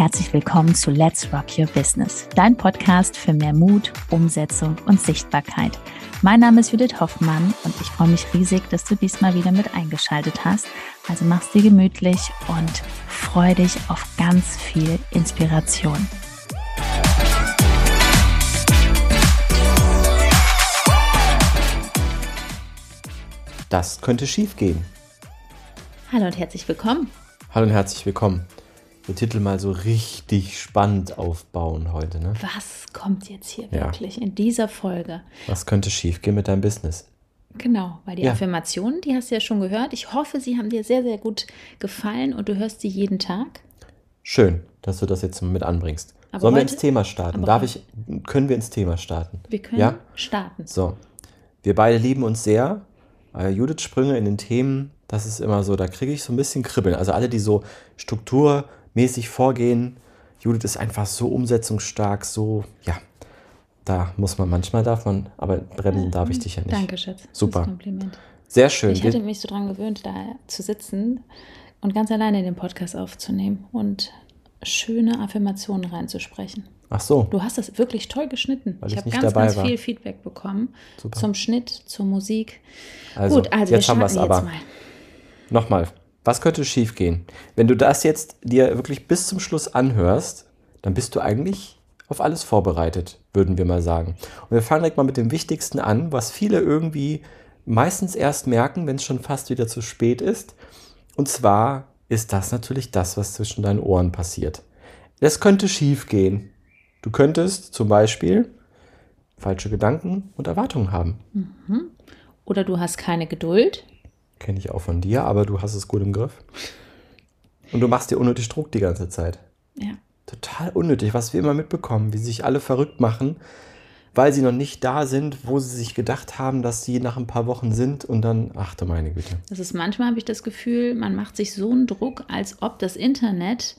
herzlich willkommen zu Let's Rock Your Business, dein Podcast für mehr Mut, Umsetzung und Sichtbarkeit. Mein Name ist Judith Hoffmann und ich freue mich riesig, dass du diesmal wieder mit eingeschaltet hast. Also mach's dir gemütlich und freu dich auf ganz viel Inspiration. Das könnte schief gehen. Hallo und herzlich willkommen. Hallo und herzlich willkommen. Den Titel mal so richtig spannend aufbauen heute, ne? Was kommt jetzt hier wirklich in dieser Folge? Was könnte schief gehen mit deinem Business? Genau, weil die Affirmationen, die hast du ja schon gehört. Ich hoffe, sie haben dir sehr, sehr gut gefallen und du hörst sie jeden Tag. Schön, dass du das jetzt mit anbringst. Aber Sollen wir heute- ins Thema starten? Können wir ins Thema starten? Wir können starten. So, wir beide lieben uns sehr. Judith Sprünge in den Themen, das ist immer so, da kriege ich so ein bisschen Kribbeln. Also alle, die so strukturmäßig vorgehen, Judith ist einfach so umsetzungsstark, so, da muss man manchmal, aber bremsen darf ich dich ja nicht. Danke, Schatz. Super. Das Kompliment. Sehr schön. Ich hatte mich so dran gewöhnt, da zu sitzen und ganz alleine den Podcast aufzunehmen und schöne Affirmationen reinzusprechen. Ach so. Du hast das wirklich toll geschnitten. Weil Ich ich habe nicht ganz, dabei ganz war. viel Feedback bekommen. Super. Zum Schnitt, zur Musik. Also, Gut, also jetzt wir haben wir es starten aber. jetzt mal. Nochmal, was könnte schief gehen? Wenn du das jetzt dir wirklich bis zum Schluss anhörst, dann bist du eigentlich auf alles vorbereitet, würden wir mal sagen. Und wir fangen direkt mal mit dem Wichtigsten an, was viele irgendwie meistens erst merken, wenn es schon fast wieder zu spät ist. Und zwar ist das natürlich das, was zwischen deinen Ohren passiert. Das könnte schief gehen. Du könntest zum Beispiel falsche Gedanken und Erwartungen haben. Oder du hast keine Geduld. Kenne ich auch von dir, aber du hast es gut im Griff. Und du machst dir unnötig Druck die ganze Zeit. Ja. Total unnötig, was wir immer mitbekommen, wie sich alle verrückt machen, weil sie noch nicht da sind, wo sie sich gedacht haben, dass sie nach ein paar Wochen sind und dann, ach du meine Güte. Das ist manchmal, habe ich das Gefühl, man macht sich so einen Druck, als ob das Internet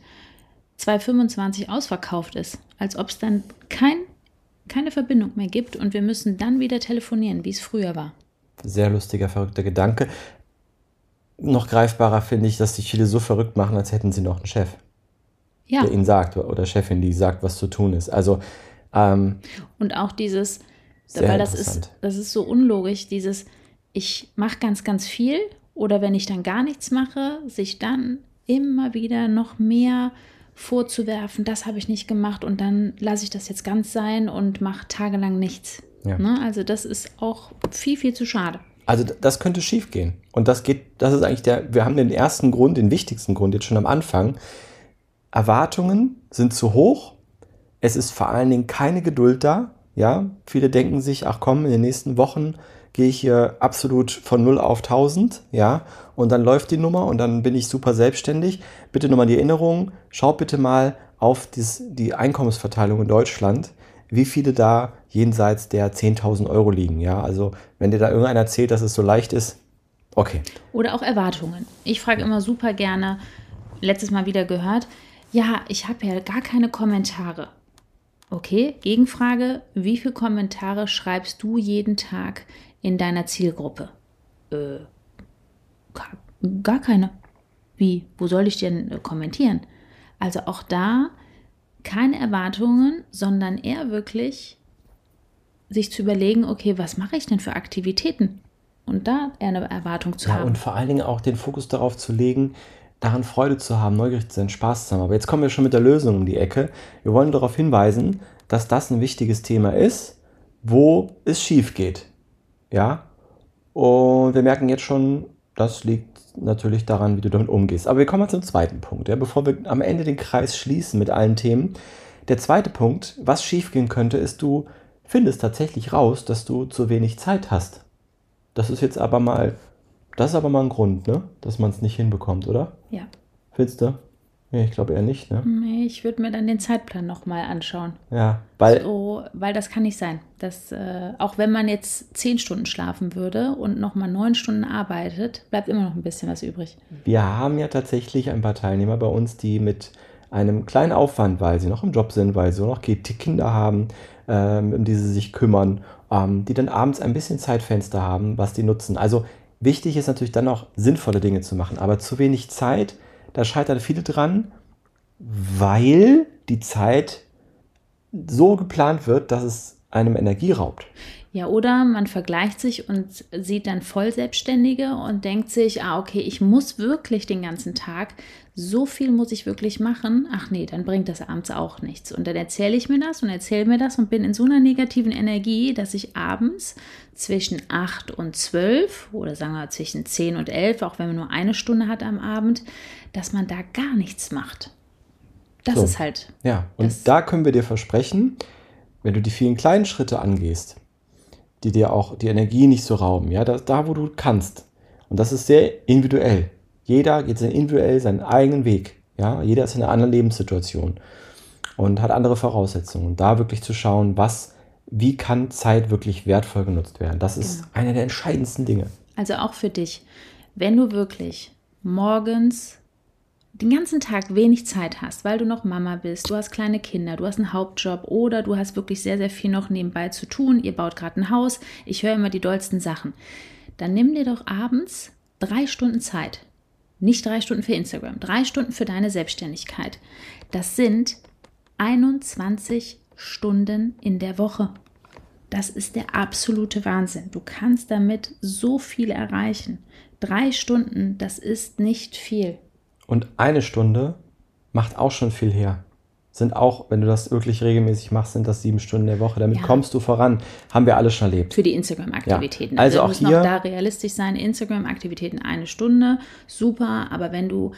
2025 ausverkauft ist. Als ob es dann keine Verbindung mehr gibt und wir müssen dann wieder telefonieren, wie es früher war. Sehr lustiger, verrückter Gedanke. Noch greifbarer finde ich, dass sich viele so verrückt machen, als hätten sie noch einen Chef, Ja. der ihnen sagt, oder Chefin, die sagt, was zu tun ist. Also, Und auch dieses, sehr weil interessant. das ist so unlogisch, dieses, ich mache ganz, ganz viel oder wenn ich dann gar nichts mache, sich dann immer wieder noch mehr vorzuwerfen, das habe ich nicht gemacht und dann lasse ich das jetzt ganz sein und mache tagelang nichts. Ja. Ne? Also das ist auch viel, viel zu schade. Also das könnte schief gehen. Und das ist eigentlich wir haben den ersten Grund, den wichtigsten Grund jetzt schon am Anfang. Erwartungen sind zu hoch. Es ist vor allen Dingen keine Geduld da. Ja, viele denken sich, ach komm, in den nächsten Wochen gehe ich hier absolut von 0 auf 1000, ja, und dann läuft die Nummer und dann bin ich super selbstständig. Bitte nochmal die Erinnerung, schaut bitte mal auf die Einkommensverteilung in Deutschland, wie viele da jenseits der 10.000 Euro liegen, ja, also wenn dir da irgendeiner erzählt, dass es so leicht ist, okay. Oder auch Erwartungen. Ich frage immer super gerne, letztes Mal wieder gehört, ja, ich habe ja gar keine Kommentare. Okay, Gegenfrage, wie viele Kommentare schreibst du jeden Tag in deiner Zielgruppe? Gar keine. Wie? Wo soll ich denn kommentieren? Also auch da keine Erwartungen, sondern eher wirklich sich zu überlegen, okay, was mache ich denn für Aktivitäten? Und da eher eine Erwartung zu Ja, haben. und vor allen Dingen auch den Fokus darauf zu legen, daran Freude zu haben, neugierig zu sein, Spaß zu haben. Aber jetzt kommen wir schon mit der Lösung um die Ecke. Wir wollen darauf hinweisen, dass das ein wichtiges Thema ist, wo es schief geht. Ja? Und wir merken jetzt schon, das liegt natürlich daran, wie du damit umgehst. Aber wir kommen mal zum zweiten Punkt, ja? Bevor wir am Ende den Kreis schließen mit allen Themen. Der zweite Punkt, was schief gehen könnte, ist, du findest tatsächlich raus, dass du zu wenig Zeit hast. Das ist aber mal ein Grund, ne? Dass man es nicht hinbekommt, oder? Ja. Findest du? Nee, ich glaube eher nicht, ne? Nee, ich würde mir dann den Zeitplan nochmal anschauen. Ja, weil Weil das kann nicht sein. Auch wenn man jetzt 10 Stunden schlafen würde und nochmal 9 Stunden arbeitet, bleibt immer noch ein bisschen was übrig. wir haben ja tatsächlich ein paar Teilnehmer bei uns, die mit einem kleinen Aufwand, weil sie noch im Job sind, weil sie noch Kinder haben, um die sie sich kümmern, die dann abends ein bisschen Zeitfenster haben, was die nutzen. Also wichtig ist natürlich dann auch sinnvolle Dinge zu machen, aber zu wenig Zeit, da scheitern viele dran. weil die Zeit so geplant wird, dass es einem Energie raubt. Ja, oder man vergleicht sich und sieht dann Vollselbstständige und denkt sich, okay, ich muss wirklich den ganzen Tag, so viel muss ich wirklich machen. Ach nee, dann bringt das abends auch nichts. Und dann erzähle ich mir das und bin in so einer negativen Energie, dass ich abends zwischen 8 und 12 oder sagen wir zwischen 10 und 11, auch wenn man nur eine Stunde hat am Abend, dass man da gar nichts macht. Das ist halt. Ja, und da können wir dir versprechen, wenn du die vielen kleinen Schritte angehst, die dir auch die Energie nicht so rauben, ja, da wo du kannst. Und das ist sehr individuell. Jeder geht individuell seinen eigenen Weg. Ja, jeder ist in einer anderen Lebenssituation und hat andere Voraussetzungen. Und da wirklich zu schauen, wie kann Zeit wirklich wertvoll genutzt werden. Das ist einer der entscheidendsten Dinge. Also auch für dich, wenn du wirklich morgens den ganzen Tag wenig Zeit hast, weil du noch Mama bist, du hast kleine Kinder, du hast einen Hauptjob oder du hast wirklich sehr, sehr viel noch nebenbei zu tun, ihr baut gerade ein Haus, ich höre immer die dollsten Sachen, dann nimm dir doch abends 3 Stunden Zeit. Nicht 3 Stunden für Instagram, 3 Stunden für deine Selbstständigkeit. Das sind 21 Stunden in der Woche. Das ist der absolute Wahnsinn. Du kannst damit so viel erreichen. 3 Stunden, das ist nicht viel. Und 1 Stunde macht auch schon viel her. Sind auch, wenn du das wirklich regelmäßig machst, sind das 7 Stunden der Woche. Damit kommst du voran. Haben wir alle schon erlebt. Für die Instagram-Aktivitäten. Ja. Also auch müssen hier auch da realistisch sein. Instagram-Aktivitäten 1 Stunde, super. Aber wenn du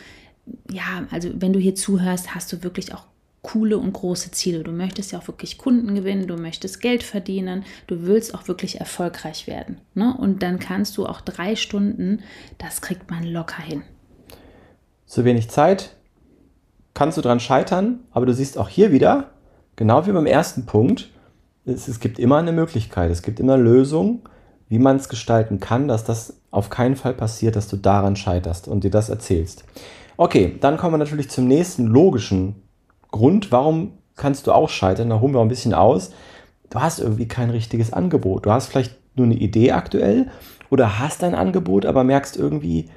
hier zuhörst, hast du wirklich auch coole und große Ziele. Du möchtest ja auch wirklich Kunden gewinnen, du möchtest Geld verdienen, du willst auch wirklich erfolgreich werden. Ne? Und dann kannst du auch 3 Stunden, das kriegt man locker hin. Zu wenig Zeit, kannst du dran scheitern, aber du siehst auch hier wieder, genau wie beim ersten Punkt, es gibt immer eine Möglichkeit, es gibt immer eine Lösung, wie man es gestalten kann, dass das auf keinen Fall passiert, dass du daran scheiterst und dir das erzählst. Okay, dann kommen wir natürlich zum nächsten logischen Grund, warum kannst du auch scheitern, da holen wir auch ein bisschen aus. Du hast irgendwie kein richtiges Angebot, du hast vielleicht nur eine Idee aktuell oder hast ein Angebot, aber merkst irgendwie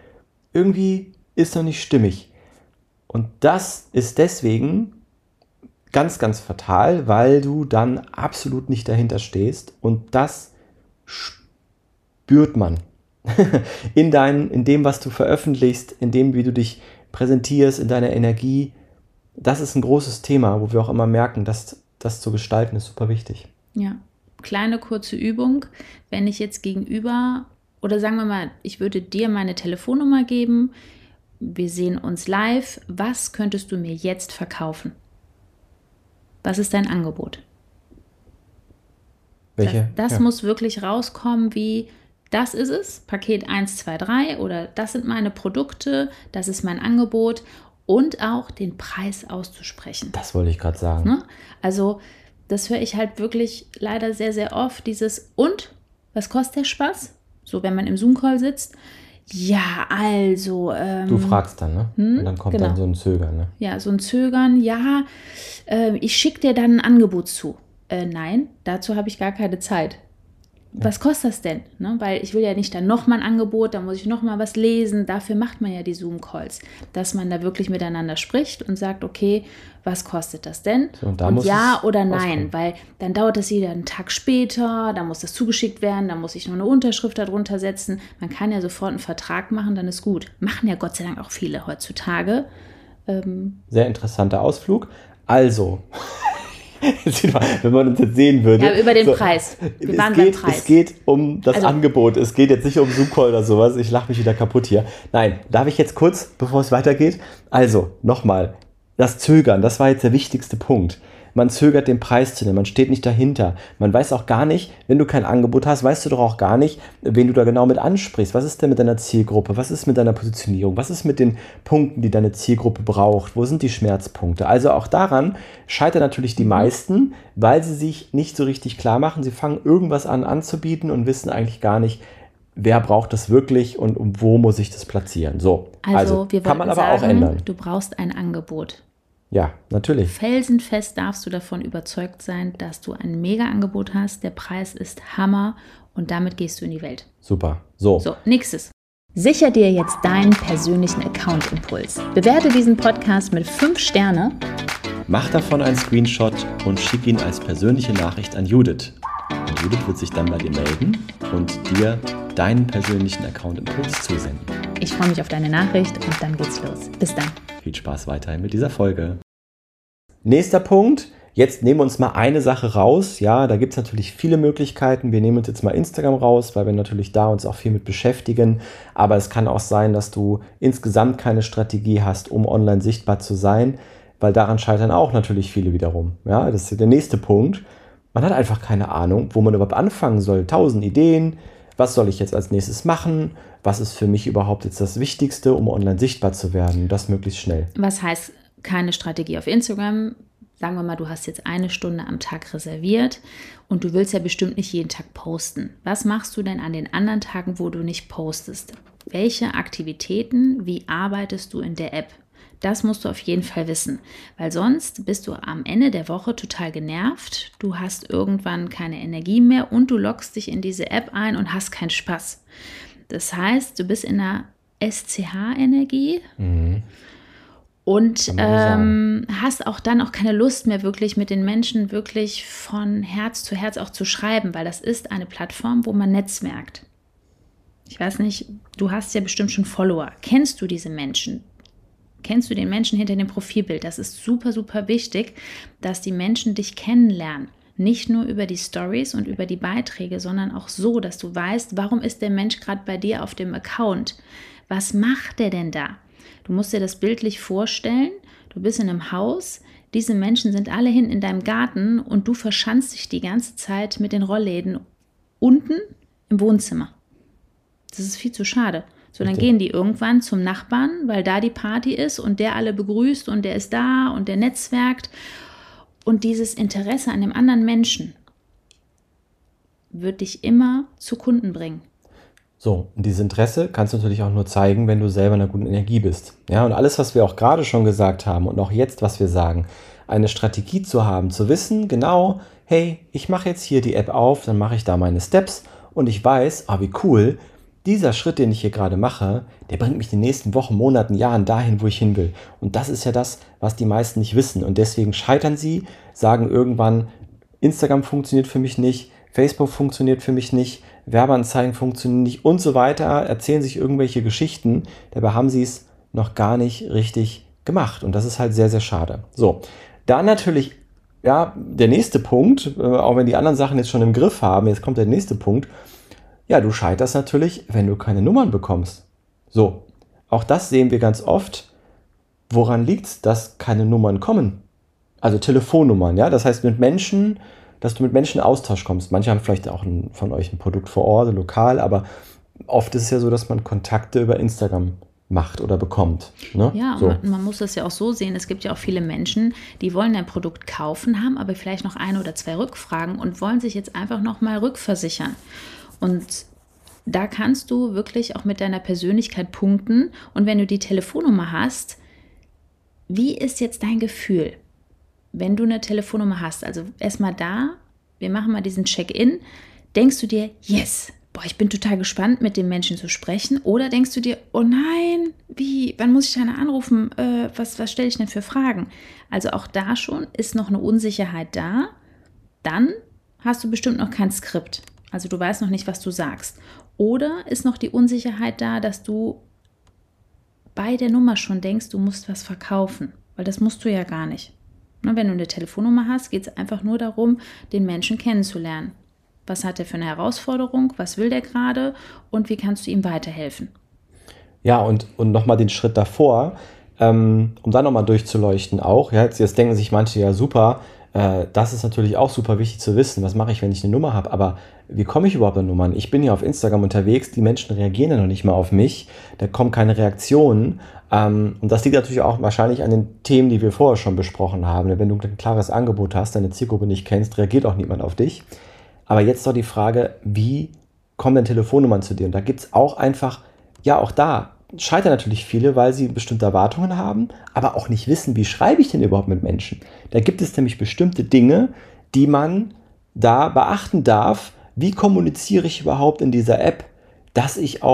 ist noch nicht stimmig. Und das ist deswegen ganz, ganz fatal, weil du dann absolut nicht dahinter stehst und das spürt man in dem, was du veröffentlichst, in dem, wie du dich präsentierst, in deiner Energie. Das ist ein großes Thema, wo wir auch immer merken, dass das zu gestalten ist super wichtig. Ja, kleine kurze Übung, wenn ich jetzt gegenüber, oder sagen wir mal, ich würde dir meine Telefonnummer geben, wir sehen uns live. Was könntest du mir jetzt verkaufen? Was ist dein Angebot? Welche? Das muss wirklich rauskommen wie, das ist es, Paket 1, 2, 3 oder das sind meine Produkte, das ist mein Angebot und auch den Preis auszusprechen. Das wollte ich gerade sagen. Ne? Also das höre ich halt wirklich leider sehr, sehr oft, dieses und, was kostet der Spaß? So, wenn man im Zoom-Call sitzt, ja, also. Du fragst dann, ne? Und dann kommt dann so ein Zögern, ne? Ja, so ein Zögern, ja, ich schicke dir dann ein Angebot zu. Nein, dazu habe ich gar keine Zeit. Was kostet das denn? Ne? Weil ich will ja nicht dann nochmal ein Angebot, da muss ich nochmal was lesen. Dafür macht man ja die Zoom-Calls, dass man da wirklich miteinander spricht und sagt, okay, was kostet das denn? So, und ja oder nein, weil dann dauert das wieder einen Tag später, dann muss das zugeschickt werden, dann muss ich noch eine Unterschrift darunter setzen. Man kann ja sofort einen Vertrag machen, dann ist gut. Machen ja Gott sei Dank auch viele heutzutage. Sehr interessanter Ausflug. Also... Wenn man uns jetzt sehen würde. Ja, über den Preis. Wir waren beim Preis. Es geht um das Angebot. Es geht jetzt nicht um Zoom-Call oder sowas. Ich lache mich wieder kaputt hier. Nein, darf ich jetzt kurz, bevor es weitergeht? Also, nochmal. Das Zögern, das war jetzt der wichtigste Punkt. Man zögert, den Preis zu nennen. Man steht nicht dahinter. Man weiß auch gar nicht, wenn du kein Angebot hast, weißt du doch auch gar nicht, wen du da genau mit ansprichst. Was ist denn mit deiner Zielgruppe? Was ist mit deiner Positionierung? Was ist mit den Punkten, die deine Zielgruppe braucht? Wo sind die Schmerzpunkte? Also auch daran scheitern natürlich die meisten, weil sie sich nicht so richtig klar machen. Sie fangen irgendwas an anzubieten und wissen eigentlich gar nicht, wer braucht das wirklich und wo muss ich das platzieren. So, also wir kann man aber sagen, auch ändern. Du brauchst ein Angebot. Ja, natürlich. Felsenfest darfst du davon überzeugt sein, dass du ein Mega-Angebot hast. Der Preis ist Hammer und damit gehst du in die Welt. Super. So, nächstes. Sicher dir jetzt deinen persönlichen Account-Impuls. Bewerte diesen Podcast mit 5 Sterne. Mach davon einen Screenshot und schick ihn als persönliche Nachricht an Judith. Und Judith wird sich dann bei dir melden und dir deinen persönlichen Account-Impuls zusenden. Ich freue mich auf deine Nachricht und dann geht's los. Bis dann. Viel Spaß weiterhin mit dieser Folge. Nächster Punkt. Jetzt nehmen wir uns mal eine Sache raus. Ja, da gibt es natürlich viele Möglichkeiten. Wir nehmen uns jetzt mal Instagram raus, weil wir natürlich da uns auch viel mit beschäftigen. Aber es kann auch sein, dass du insgesamt keine Strategie hast, um online sichtbar zu sein, weil daran scheitern auch natürlich viele wiederum. Ja, das ist der nächste Punkt. Man hat einfach keine Ahnung, wo man überhaupt anfangen soll. 1000 Ideen. Was soll ich jetzt als nächstes machen? Was ist für mich überhaupt jetzt das Wichtigste, um online sichtbar zu werden? Das möglichst schnell. Was heißt keine Strategie auf Instagram? Sagen wir mal, du hast jetzt 1 Stunde am Tag reserviert und du willst ja bestimmt nicht jeden Tag posten. Was machst du denn an den anderen Tagen, wo du nicht postest? Welche Aktivitäten, wie arbeitest du in der App? Das musst du auf jeden Fall wissen, weil sonst bist du am Ende der Woche total genervt, du hast irgendwann keine Energie mehr und du loggst dich in diese App ein und hast keinen Spaß. Das heißt, du bist in einer SCH-Energie. Und hast auch dann auch keine Lust mehr wirklich mit den Menschen wirklich von Herz zu Herz auch zu schreiben, weil das ist eine Plattform, wo man netzwerkt. Ich weiß nicht, du hast ja bestimmt schon Follower. Kennst du diese Menschen? Kennst du den Menschen hinter dem Profilbild? Das ist super, super wichtig, dass die Menschen dich kennenlernen. Nicht nur über die Stories und über die Beiträge, sondern auch so, dass du weißt, warum ist der Mensch gerade bei dir auf dem Account? Was macht der denn da? Du musst dir das bildlich vorstellen, du bist in einem Haus, diese Menschen sind alle hinten in deinem Garten und du verschanzt dich die ganze Zeit mit den Rollläden unten im Wohnzimmer. Das ist viel zu schade. So, dann gehen die irgendwann zum Nachbarn, weil da die Party ist und der alle begrüßt und der ist da und der netzwerkt. Und dieses Interesse an dem anderen Menschen wird dich immer zu Kunden bringen. So, und dieses Interesse kannst du natürlich auch nur zeigen, wenn du selber in einer guten Energie bist. Ja, und alles, was wir auch gerade schon gesagt haben und auch jetzt, was wir sagen, eine Strategie zu haben, zu wissen, genau, hey, ich mache jetzt hier die App auf, dann mache ich da meine Steps und ich weiß, wie cool, dieser Schritt, den ich hier gerade mache, der bringt mich in den nächsten Wochen, Monaten, Jahren dahin, wo ich hin will. Und das ist ja das, was die meisten nicht wissen. Und deswegen scheitern sie, sagen irgendwann, Instagram funktioniert für mich nicht, Facebook funktioniert für mich nicht, Werbeanzeigen funktionieren nicht und so weiter, erzählen sich irgendwelche Geschichten, dabei haben sie es noch gar nicht richtig gemacht und das ist halt sehr, sehr schade. So, dann natürlich, ja, der nächste Punkt, auch wenn die anderen Sachen jetzt schon im Griff haben, jetzt kommt der nächste Punkt, ja, du scheiterst natürlich, wenn du keine Nummern bekommst. So, auch das sehen wir ganz oft. Woran liegt es, dass keine Nummern kommen? Also Telefonnummern, ja, das heißt dass du mit Menschen in Austausch kommst. Manche haben vielleicht auch von euch ein Produkt vor Ort, lokal, aber oft ist es ja so, dass man Kontakte über Instagram macht oder bekommt. Ne? Ja, so. Man muss das ja auch so sehen. Es gibt ja auch viele Menschen, die wollen ein Produkt kaufen, haben aber vielleicht noch 1 oder 2 Rückfragen und wollen sich jetzt einfach nochmal rückversichern. Und da kannst du wirklich auch mit deiner Persönlichkeit punkten. Und wenn du die Telefonnummer hast, wie ist jetzt dein Gefühl? Wenn du eine Telefonnummer hast, also erstmal da, wir machen mal diesen Check-in, denkst du dir, yes, ich bin total gespannt, mit dem Menschen zu sprechen, oder denkst du dir, oh nein, wann muss ich da anrufen, was stelle ich denn für Fragen? Also auch da schon ist noch eine Unsicherheit da, dann hast du bestimmt noch kein Skript, also du weißt noch nicht, was du sagst. Oder ist noch die Unsicherheit da, dass du bei der Nummer schon denkst, du musst was verkaufen, weil das musst du ja gar nicht. Wenn du eine Telefonnummer hast, geht es einfach nur darum, den Menschen kennenzulernen. Was hat er für eine Herausforderung, was will der gerade und wie kannst du ihm weiterhelfen? Ja, und nochmal den Schritt davor, um dann nochmal durchzuleuchten auch. Ja, jetzt denken sich manche, ja super, das ist natürlich auch super wichtig zu wissen, was mache ich, wenn ich eine Nummer habe, aber wie komme ich überhaupt an Nummern? Ich bin ja auf Instagram unterwegs, die Menschen reagieren ja noch nicht mal auf mich, da kommen keine Reaktionen. Und das liegt natürlich auch wahrscheinlich an den Themen, die wir vorher schon besprochen haben. Wenn du ein klares Angebot hast, deine Zielgruppe nicht kennst, reagiert auch niemand auf dich. Aber jetzt doch die Frage, wie kommen denn Telefonnummern zu dir? Und da gibt es auch einfach, ja auch da scheitern natürlich viele, weil sie bestimmte Erwartungen haben, aber auch nicht wissen, wie schreibe ich denn überhaupt mit Menschen. Da gibt es nämlich bestimmte Dinge, die man da beachten darf. Wie kommuniziere ich überhaupt in dieser App, dass ich auch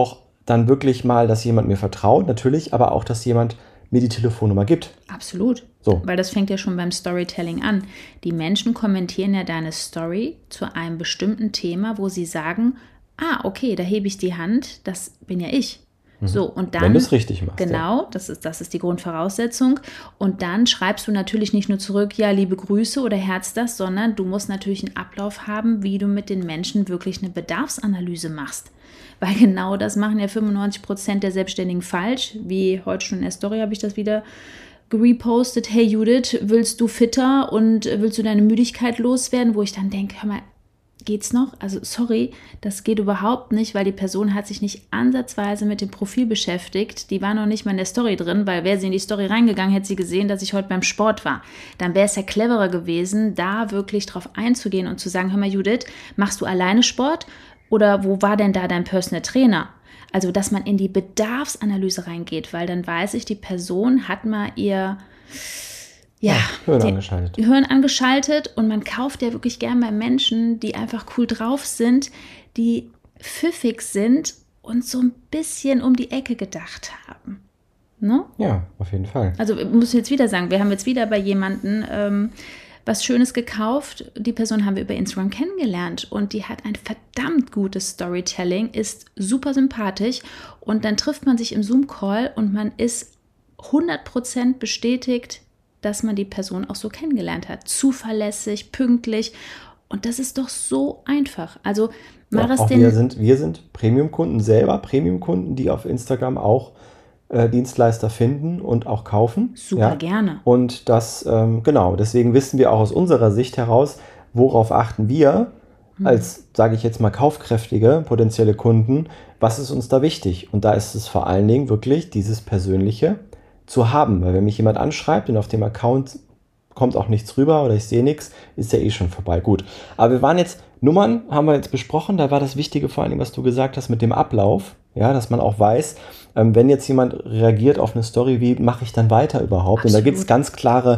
dann wirklich mal, dass jemand mir vertraut, natürlich, aber auch, dass jemand mir die Telefonnummer gibt. Absolut. So. Weil das fängt ja schon beim Storytelling an. Die Menschen kommentieren ja deine Story zu einem bestimmten Thema, wo sie sagen, okay, da hebe ich die Hand, das bin ja ich. So, und dann, wenn du es richtig machst. Genau, ja. das ist die Grundvoraussetzung. Und dann schreibst du natürlich nicht nur zurück, ja, liebe Grüße oder Herz das, sondern du musst natürlich einen Ablauf haben, wie du mit den Menschen wirklich eine Bedarfsanalyse machst. Weil genau das machen ja 95% der Selbstständigen falsch. Wie heute schon in der Story habe ich das wieder gerepostet. Hey Judith, willst du fitter und willst du deine Müdigkeit loswerden? Wo ich dann denke, hör mal, geht's noch? Also sorry, das geht überhaupt nicht, weil die Person hat sich nicht ansatzweise mit dem Profil beschäftigt. Die war noch nicht mal in der Story drin, weil wäre sie in die Story reingegangen, hätte sie gesehen, dass ich heute beim Sport war. Dann wäre es ja cleverer gewesen, da wirklich drauf einzugehen und zu sagen, hör mal Judith, machst du alleine Sport oder wo war denn da dein Personal Trainer? Also, dass man in die Bedarfsanalyse reingeht, weil dann weiß ich, die Person hat mal ihr Hirn angeschaltet und man kauft ja wirklich gern bei Menschen, die einfach cool drauf sind, die pfiffig sind und so ein bisschen um die Ecke gedacht haben. Ne? Ja, auf jeden Fall. Also ich muss jetzt wieder sagen, wir haben jetzt wieder bei jemandem was Schönes gekauft. Die Person haben wir über Instagram kennengelernt und die hat ein verdammt gutes Storytelling, ist super sympathisch und dann trifft man sich im Zoom-Call und man ist 100% bestätigt, dass man die Person auch so kennengelernt hat. Zuverlässig, pünktlich. Und das ist doch so einfach. Also wir sind Premium-Kunden selber, Premium-Kunden, die auf Instagram auch Dienstleister finden und auch kaufen. Super gerne. Und das, deswegen wissen wir auch aus unserer Sicht heraus, worauf achten wir als, sage ich jetzt mal, kaufkräftige potenzielle Kunden, was ist uns da wichtig? Und da ist es vor allen Dingen wirklich dieses Persönliche zu haben, weil wenn mich jemand anschreibt und auf dem Account kommt auch nichts rüber oder ich sehe nichts, ist ja eh schon vorbei. Gut, aber wir waren jetzt, Nummern haben wir jetzt besprochen, da war das Wichtige vor allem, was du gesagt hast mit dem Ablauf, ja, dass man auch weiß, wenn jetzt jemand reagiert auf eine Story, wie mache ich dann weiter überhaupt? Absolut. Und da gibt es ganz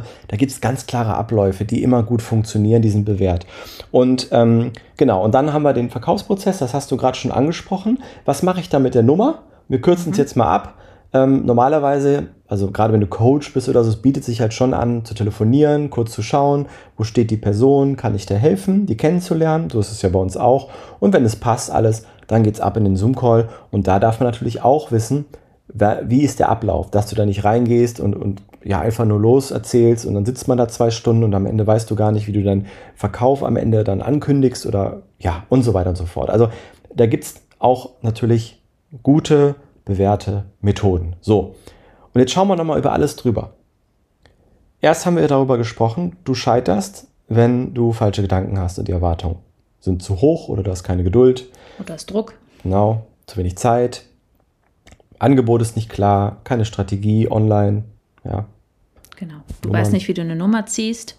klare Abläufe, die immer gut funktionieren, die sind bewährt. Und und dann haben wir den Verkaufsprozess, das hast du gerade schon angesprochen. Was mache ich da mit der Nummer? Wir kürzen es jetzt mal ab. Normalerweise, also gerade wenn du Coach bist oder so, es bietet sich halt schon an, zu telefonieren, kurz zu schauen, wo steht die Person, kann ich dir helfen, die kennenzulernen, so ist es ja bei uns auch. Und wenn es passt alles, dann geht's ab in den Zoom-Call und da darf man natürlich auch wissen, wie ist der Ablauf, dass du da nicht reingehst und einfach nur los erzählst und dann sitzt man da 2 Stunden und am Ende weißt du gar nicht, wie du deinen Verkauf am Ende dann ankündigst oder und so weiter und so fort. Also da gibt's auch natürlich gute, bewährte Methoden. So, und jetzt schauen wir nochmal über alles drüber. Erst haben wir darüber gesprochen, du scheiterst, wenn du falsche Gedanken hast und die Erwartungen sind zu hoch oder du hast keine Geduld. Oder hast Druck. Genau, zu wenig Zeit. Angebot ist nicht klar, keine Strategie online. Ja. Genau. Du weißt nicht, wie du eine Nummer ziehst.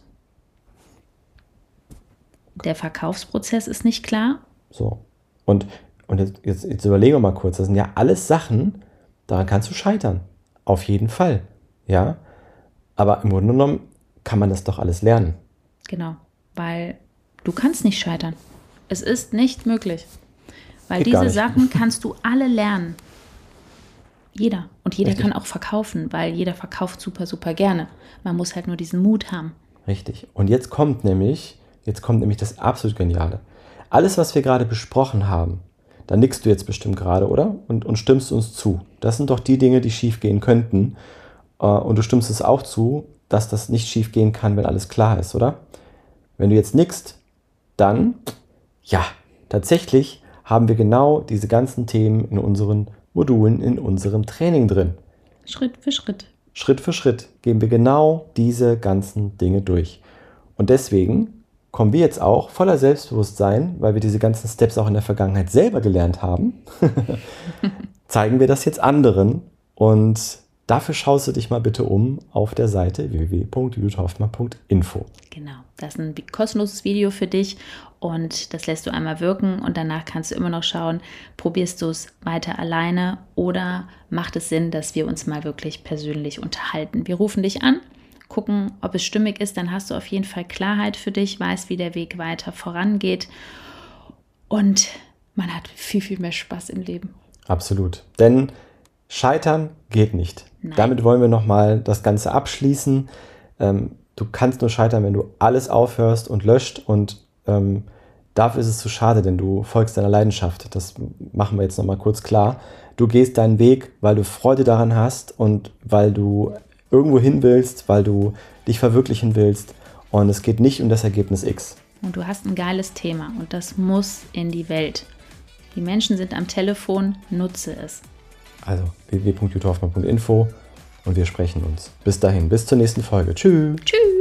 Der Verkaufsprozess ist nicht klar. So, und jetzt überlegen wir mal kurz, das sind ja alles Sachen, daran kannst du scheitern. Auf jeden Fall. Ja. Aber im Grunde genommen kann man das doch alles lernen. Genau, weil du kannst nicht scheitern. Es ist nicht möglich. Weil Geht gar diese nicht. Sachen kannst du alle lernen. Jeder. Und jeder Richtig. kann auch verkaufen, weil jeder verkauft super, super gerne. Man muss halt nur diesen Mut haben. Richtig. Und jetzt kommt nämlich das absolut Geniale. Alles, was wir gerade besprochen haben, da nickst du jetzt bestimmt gerade, oder? Und stimmst uns zu. Das sind doch die Dinge, die schief gehen könnten. Und du stimmst es auch zu, dass das nicht schief gehen kann, wenn alles klar ist, oder? Wenn du jetzt nickst, dann, ja, tatsächlich haben wir genau diese ganzen Themen in unseren Modulen, in unserem Training drin. Schritt für Schritt. Schritt für Schritt gehen wir genau diese ganzen Dinge durch. Und deswegen kommen wir jetzt auch voller Selbstbewusstsein, weil wir diese ganzen Steps auch in der Vergangenheit selber gelernt haben, zeigen wir das jetzt anderen. Und dafür schaust du dich mal bitte um auf der Seite www.judithhoffmann.info. Genau, das ist ein kostenloses Video für dich und das lässt du einmal wirken und danach kannst du immer noch schauen, probierst du es weiter alleine oder macht es Sinn, dass wir uns mal wirklich persönlich unterhalten. Wir rufen dich an, gucken, ob es stimmig ist, dann hast du auf jeden Fall Klarheit für dich, weißt, wie der Weg weiter vorangeht und man hat viel, viel mehr Spaß im Leben. Absolut. Denn Scheitern geht nicht. Nein. Damit wollen wir nochmal das Ganze abschließen. Du kannst nur scheitern, wenn du alles aufhörst und löscht und dafür ist es zu schade, denn du folgst deiner Leidenschaft. Das machen wir jetzt nochmal kurz klar. Du gehst deinen Weg, weil du Freude daran hast und weil du irgendwo hin willst, weil du dich verwirklichen willst und es geht nicht um das Ergebnis X. Und du hast ein geiles Thema und das muss in die Welt. Die Menschen sind am Telefon, nutze es. Also www.jutahoffmann.info und wir sprechen uns. Bis dahin, bis zur nächsten Folge. Tschüss. Tschüss.